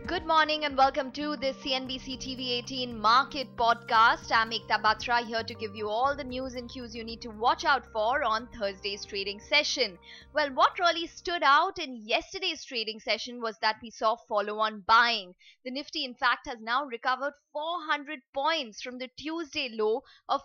Good morning and welcome to the CNBC TV 18 Market Podcast. I'm Ekta Batra here to give you all the news and cues you need to watch out for on Thursday's trading session. Well, what really stood out in yesterday's trading session was that we saw follow-on buying. The Nifty, in fact, has now recovered 400 points from the Tuesday low of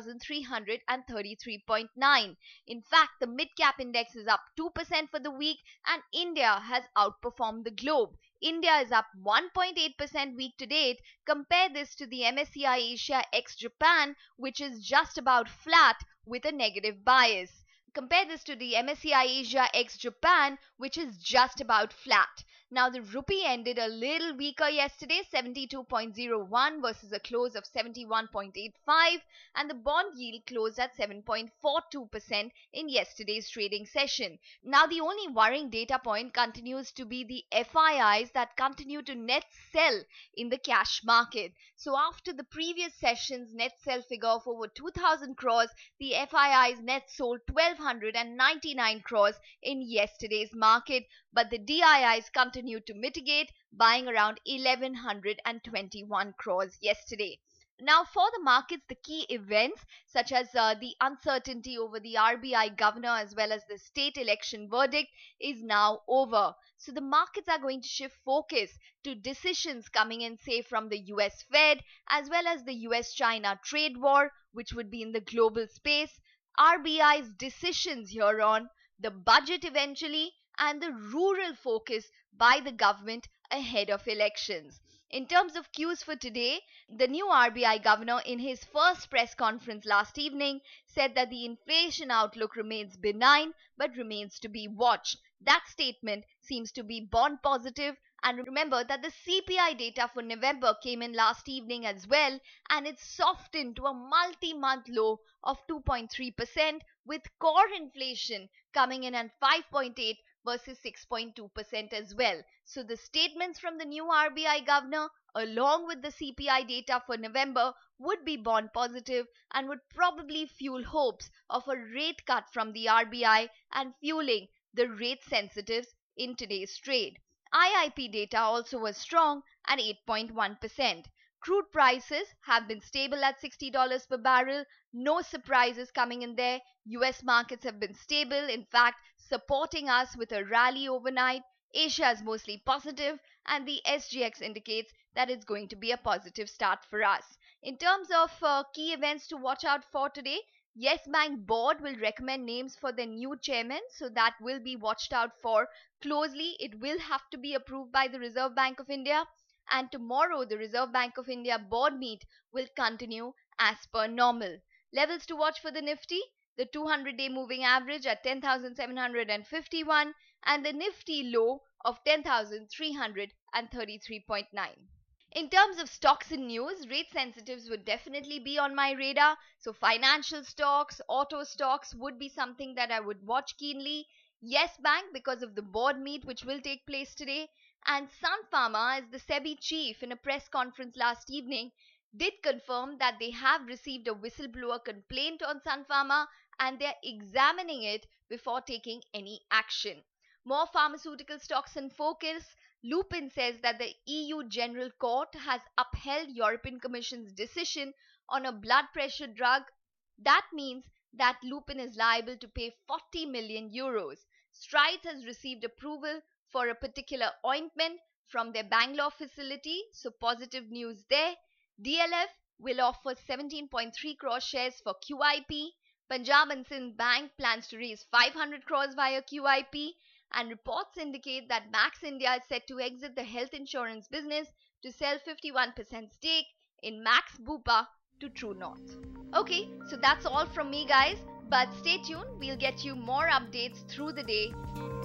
10,333.9. In fact, the mid-cap index is up 2% for the week and India has outperformed the globe. India is up 1.8% week to date. Compare this to the MSCI Asia ex Japan, which is just about flat with a negative bias. Compare this to the MSCI Asia ex Japan, which is just about flat. Now, the rupee ended a little weaker yesterday, 72.01 versus a close of 71.85, and the bond yield closed at 7.42% in yesterday's trading session. Now, the only worrying data point continues to be the FIIs that continue to net sell in the cash market. So, after the previous session's net sell figure of over 2,000 crores, the FIIs net sold 1,299 crores in yesterday's market, but the DIIs continued to mitigate, buying around 1,121 crores yesterday. Now, for the markets, the key events such as the uncertainty over the RBI governor as well as the state election verdict is now over. So the markets are going to shift focus to decisions coming in, say, from the US Fed as well as the US-China trade war, which would be in the global space, RBI's decisions hereon, the budget eventually, and the rural focus by the government ahead of elections. In terms of cues for today, the new RBI governor in his first press conference last evening said that the inflation outlook remains benign but remains to be watched. That statement seems to be bond positive, and remember that the CPI data for November came in last evening as well, and it softened to a multi-month low of 2.3% with core inflation coming in at 5.8 versus 6.2% as well. So the statements from the new RBI governor along with the CPI data for November would be bond positive and would probably fuel hopes of a rate cut from the RBI and fueling the rate sensitives in today's trade. IIP data also was strong at 8.1%. Crude prices have been stable at $60 per barrel. No surprises coming in there. US markets have been stable, in fact, supporting us with a rally overnight. Asia is mostly positive, and the SGX indicates that it's going to be a positive start for us. In terms of key events to watch out for today, Yes Bank board will recommend names for their new chairman, so that will be watched out for closely. It will have to be approved by the Reserve Bank of India. And tomorrow, the Reserve Bank of India board meet will continue as per normal. Levels to watch for the Nifty: the 200-day moving average at 10,751 and the Nifty low of 10,333.9. In terms of stocks and news, rate sensitives would definitely be on my radar. So financial stocks, auto stocks would be something that I would watch keenly. Yes Bank because of the board meet which will take place today. And Sun Pharma, as the SEBI chief in a press conference last evening, did confirm that they have received a whistleblower complaint on Sun Pharma and they're examining it before taking any action. More pharmaceutical stocks in focus. Lupin says that the EU General Court has upheld European Commission's decision on a blood pressure drug. That means that Lupin is liable to pay 40 million euros. Strides has received approval for a particular ointment from their Bangalore facility, so positive news there. DLF will offer 17.3 crore shares for QIP. Punjab and Sindh Bank plans to raise 500 crores via QIP. And reports indicate that Max India is set to exit the health insurance business to sell 51% stake in Max Bupa to True North. Okay, so that's all from me guys, but stay tuned, we'll get you more updates through the day.